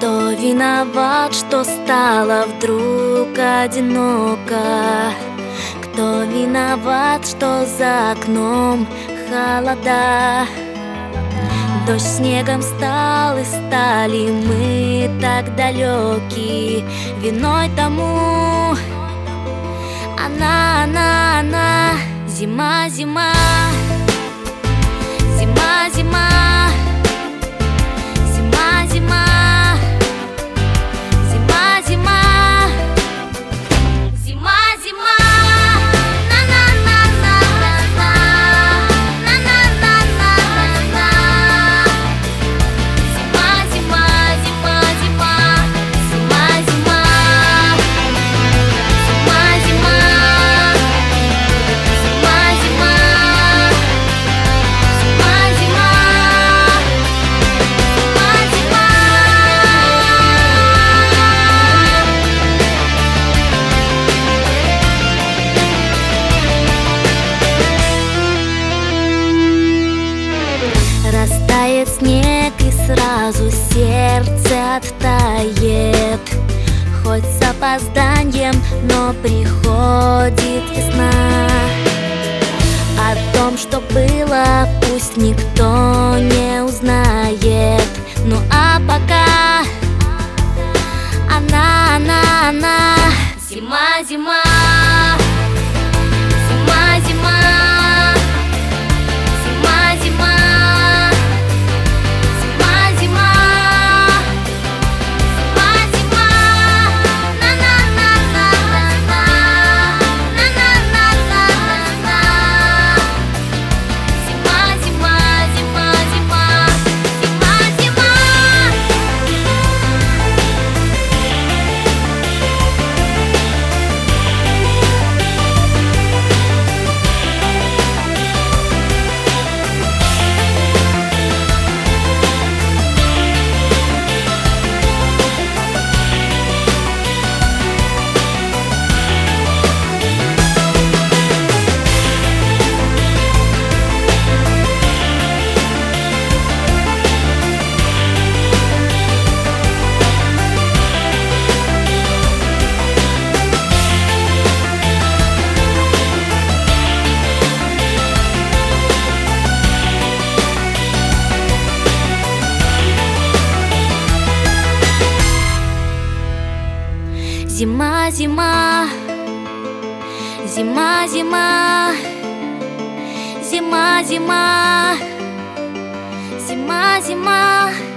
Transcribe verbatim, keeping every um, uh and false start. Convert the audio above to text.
Кто виноват, что стало вдруг одиноко? Кто виноват, что за окном холода? Дождь снегом стал, и стали мы так далеки. Виной тому она, она, она. Зима, зима, зима, зима, зима, зима, зима, зима, зима, зима. Растает снег, и сразу сердце оттает. Хоть с опозданием, но приходит весна. О том, что было, пусть никто не узнает. Ну а пока она, она, она. Зима, зима, зима, зима, зима, зима. Зима, зима, зима, зима, зима, зима, зима, зима.